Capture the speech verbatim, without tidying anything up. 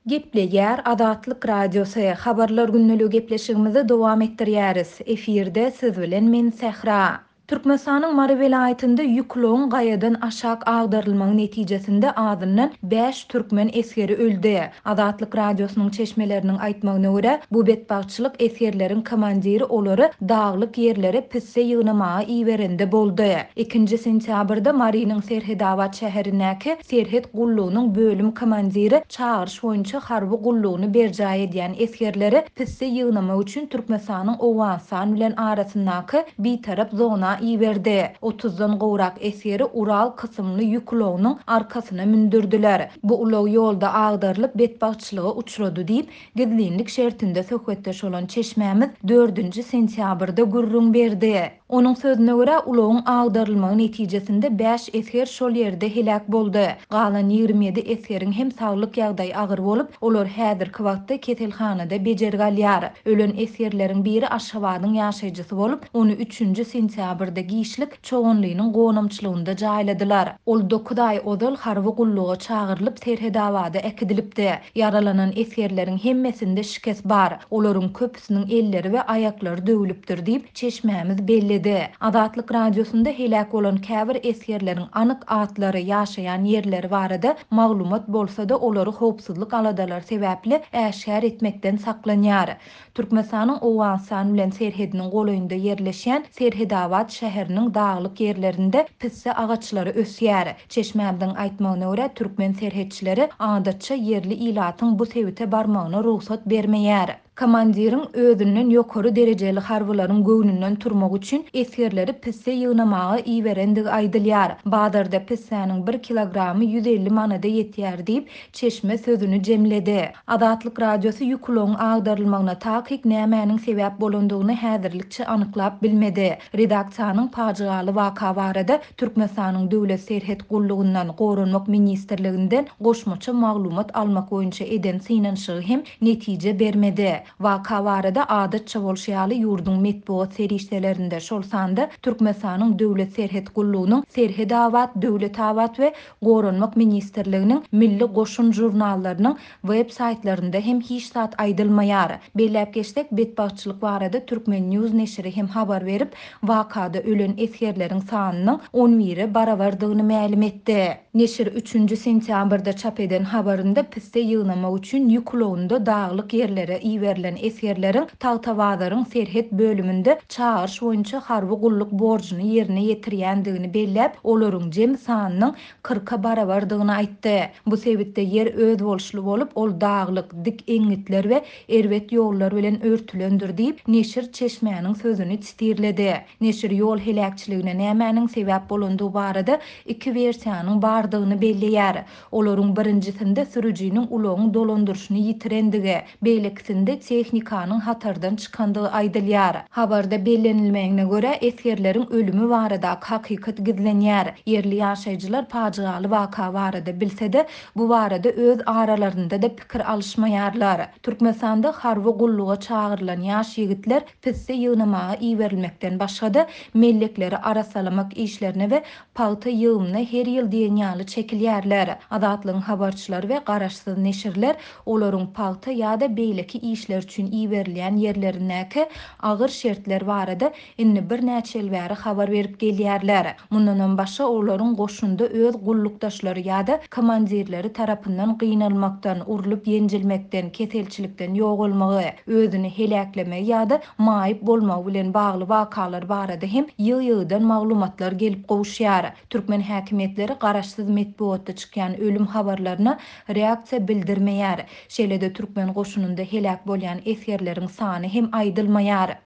Gepleýär Adatlyk Radiosy habarlar günnüligi gepleşigimizi dowam etdirýäris. Efirde siz bilen men Sähra. Türkmenistanyň Mary welaýatynda ýüklegiň gaýadan aşak agdarylmagyň netijesinde azyndan beş türkmen esgeri öldi. Adatlyk Radiosynyň çeşmeleriniň aýtmagyna görä, bu betbagçylyk esgerleriň komandiri olary daglyk ýerlere pisse ýygnamagy iýberende boldy. ikinji sentýabrda Marynyň Serhedawat şäherindäki Serhed gullugynyň bölüm komandiri çağırş boýunça harby gullugyny berjaý edýän esgerleri pisse ýygnamak üçin Türkmenistanyň Owganistan bilen arasyndaky bir tarap zona iýberdi. otuzdan gowrak esgeri Ural kysymly ýüklegiň arkasyna mündürdiler. Bu ulug ýolda agdarylyp betbagçylyga uçrady diýip gizlinlik şertinde söhbetdeş bolan çeşmämiz dördünji sentýabrda gürrüň berdi. Onuň sözüne görä ulugyň agdarylmagy netijesinde beş esger şol ýerde helak boldy. Galan ýigrimmi ýedi esgeriň hem saglyk ýagdaýy agyr bolup, olar häzirki wagtda keselhanada bejergalýar. Ölen esgerleriň biri Aşgabatyň ýaşaýjysy bolup, onu üçünji sentýabrda giýişlik çoğunlygynyň gonamçylygynda jaýladylar. Ol dokuz aý odal harby gulluga çağırlyp Serhedawada ekidilipdi. Yaralanan esgerleriň hemmesinde şikes bar. Olaryň köpüsiniň elleri we aýaklary döwülipdir diýip çeşmämiz belledi. Adatlyk Radiosunda helak bolan käbir esgerleriň anyk atlary, ýaşaýan ýerleri barada maglumat bolsa-da olary howpsuzlyk aladalar sebäpli äşkär etmekden saklanýar. Türkmenistanyň Owganistan bilen serhediniň golaýynda ýerleşýän Serhedawat şäheriniň daglyk ýerlerinde pisse agaçlary ösýär. Çeşmämiziň aýtmagyna görä, türkmen serhetçileri adatça yerli ilatyň bu sebite barmagyna ruhsat bermeýär. Komandiriň özünden ýokary derejeli harbylaryň göwnünden turmak üçin esgerleri pisse ýygnamagy iýberendigi aýdylýar. Bazarda pissäniň bir kilogramy yüz elli manada ýetýär diýip çeşme sözüni jemledi. Adatlyk Radiosu ýüklegiň agdarylmagyna takyk nämäniň sebäp bolandygyny häzirlikçe anyklap bilmedi. Redaksiýanyň paçygaly waka barada Türkmenistanyň döwlet serhet gullugyndan Goranmak ministrliginden goşmaça maglumat almak boýunça eden synanşygy hem netije bermedi. Waka barada adatça bolşýaly ýurduň metbuat serişdelerinde şol sanda Türkmenistanyň döwlet serhet gullugynyň Serhedawat, Döwletawat we Goranmak ministrliginiň milli goşun jurnallarynyň web saytlarynda hem hiç zat aýdylmaýar. Belläp geçsek betbagçylyk barada Türkmen News neşri hem habar berip wakada ölen esgerleriň sanynyň on biri barabardygyny ma'lum etdi. Neşir üçünji sentýabrda çap eden habarynda piste ýygnamak üçin ýükleginde daglyk ýerlere iýberilen esgerleriň Tagtawazaryň serhet bölüminde çağırş boýunça harby gulluk borjyny ýerine ýetirýändigini belläp, olaryň jem sanynyň kırka barabardygyny aýtdy. Bu sebitde ýer öz bolşly bolup, ol daglyk, dik eňitler we erbet ýollar bilen örtülendir diýip neşir çeşmäniň sözüni çitirledi. Neşir ýol helakçylygyna nämäniň sebäp bolandygy barada iki versiýanyň bardygyny belleýär. Olaryň birinjisinde sürüjiniň ulugyň dolandyrşyny ýitirendigi, beýlekisinde tehnikanyň hatardan çykandygy aýdylýar. Habarda bellenilmegine görä esgerleriň ölümi barada hakykat gizlenýär. Yerli ýaşaýjylar paçygaly waka barada bilse-de, bu barada öz aralarynda da pikir alışmaýarlar. Türkmenistanda harby gulluga çağırılan ýaş ýigitler pisse ýygnamagy iýberilmekden başga-da mellekleri arasalamak işlerine we paýta ýygymyna her ýyl diýen ýaly çekilýärler. Adatlyň habarçylary we garaşsyz neşirler olaryň paýta ýa-da beýleki işler üçin iýberilýän ýerlerindäki agyr şertler barada inni bir näçe ýyl bäri habar berip gelýärler. Mundan başga olaryň goşunda öz gullukdaşlary ýa-da komandirleri tarapyndan gynalmakdan, urulyp ýenjilmekden, keselçilikden ýogalmagy, özüni helaklemek ýa-da maýyp bolmagy bilen bagly wakalar barada hem ýygy-ýygydan maglumatlar gelip gowuşýar. Türkmen häkimetleri garaşsyz metbuatda çykýan ölüm habarlaryna reaksiýa bildirmeýär. Şeýle-de türkmen goşununda helak bolýan esgerleriň sany hem aýdylmaýar.